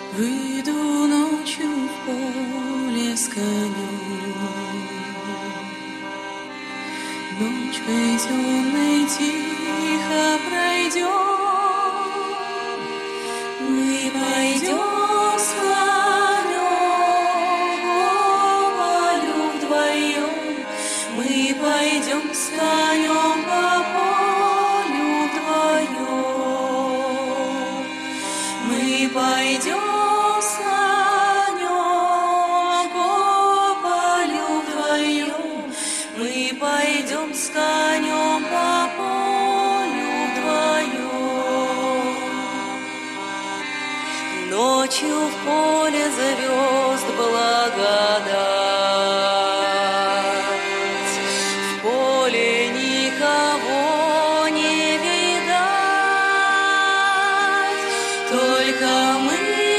Выйду ночью в поле с конем. Ночкой темной тихо пройдем. Мы пойдем с конем по полю вдвоем. Мы пойдем с конем по полю вдвоем. Мы пойдем. Пойдем с конем по полю вдвоем. Ночью в поле звезд благодать, в поле никого не видать, только мы.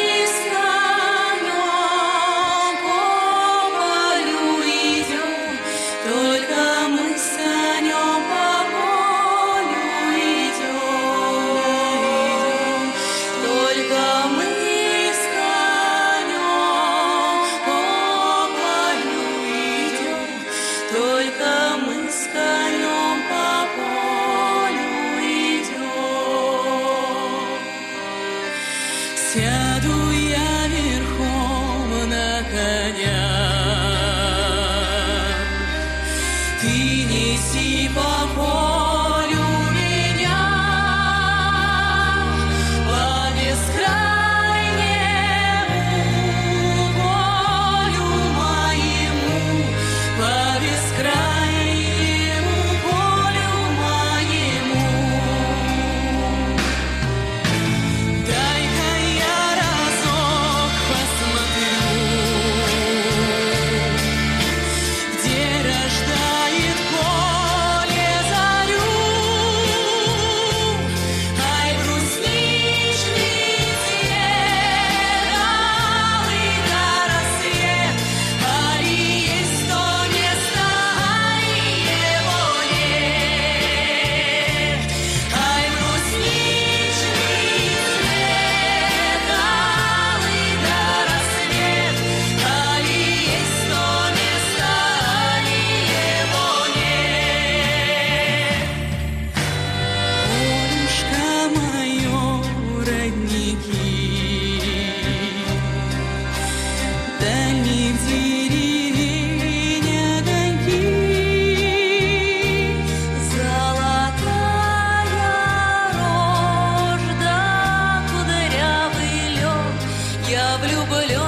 Только мы с конем по полю идем. Сяду я верхом на коня, ты неси по полю меня, по бескрайнему полю моему, по бескрайнему полю моему. Дай-ка я разок посмотрю, где рождает поле зарю. Ай, брусничный цвет, алый до рассвет, али есть то место, али его нет. Ай, брусничный цвет, алый до рассвет, али есть то место, али его нет. Полюшка мое, родники, дальних деревень огоньки, золотая рожь да кудрявый лед, я влюблен.